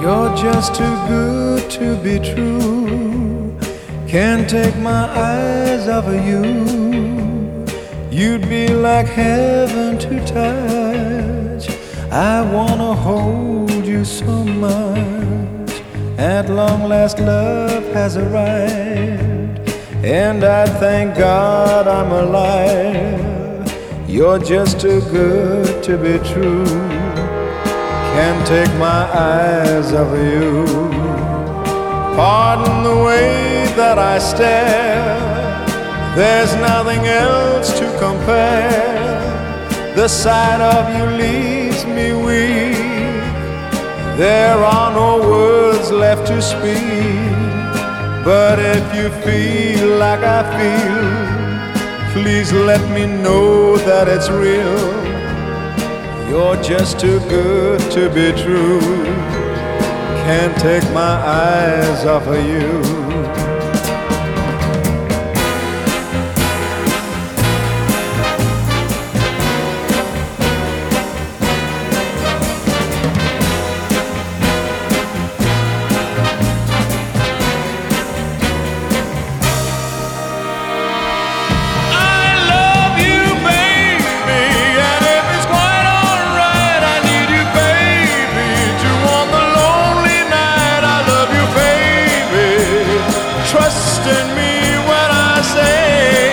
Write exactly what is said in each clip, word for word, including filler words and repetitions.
You're just too good to be true. Can't take my eyes off of you. You'd be like heaven to touch. I wanna hold you so much. At long last love has arrived, and I thank God I'm alive. You're just too good to be true. Can't take my eyes off of you. Pardon the way that I stare. There's nothing else to compare. The sight of you leaves me weak. There are no words left to speak. But if you feel like I feel, please let me know that it's real. You're just too good to be true. Can't take my eyes off of you. Trust in me when I say,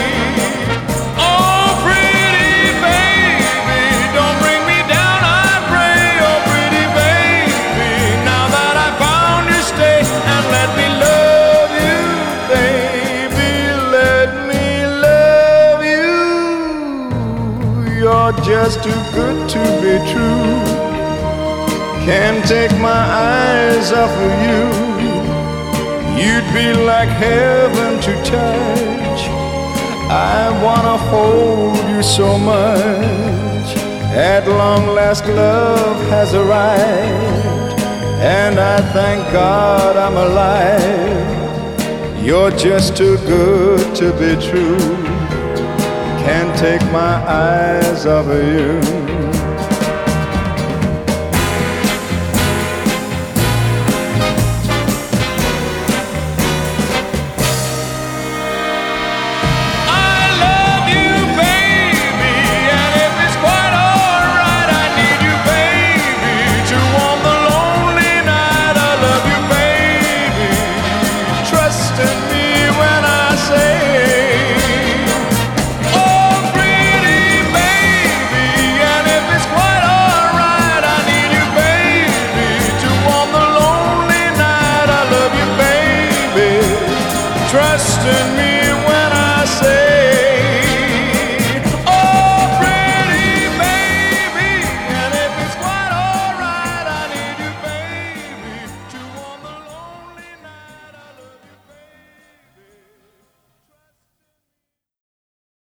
oh pretty baby, don't bring me down, I pray. Oh pretty baby, now that I found you, stay and let me love you, baby, let me love you. You're just too good to be true. Can't take my eyes off of you. You'd be like heaven to touch. I wanna hold you so much. At long last love has arrived, and I thank God I'm alive. You're just too good to be true. Can't take my eyes off of you. Trust in me.